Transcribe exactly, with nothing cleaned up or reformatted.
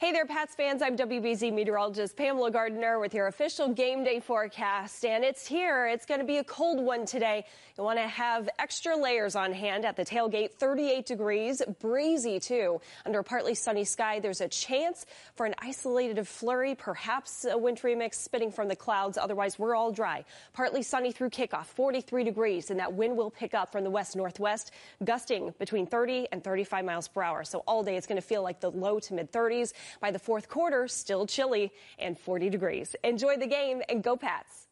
Hey there, Pats fans. I'm W B Z meteorologist Pamela Gardner with your official game day forecast. And it's here. It's going to be a cold one today. You want to have extra layers on hand at the tailgate. thirty-eight degrees, breezy too. Under a partly sunny sky, there's a chance for an isolated flurry, perhaps a wintry mix spitting from the clouds. Otherwise, we're all dry. Partly sunny through kickoff, forty-three degrees, and that wind will pick up from the west northwest, gusting between thirty and thirty-five miles per hour. So all day it's going to feel like the low to mid thirties. By the fourth quarter, still chilly and forty degrees. Enjoy the game and go Pats.